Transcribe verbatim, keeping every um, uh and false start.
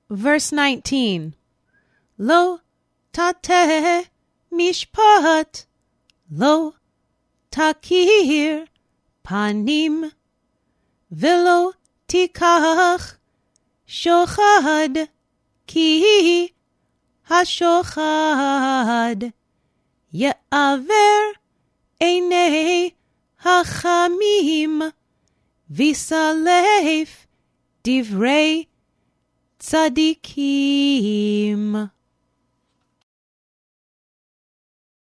Verse nineteen. Lo tateh mishpat, lo takir panim, velo tikach shochad, ki hashochad ye'aver einei hachamim, visalef divrei tzadikim.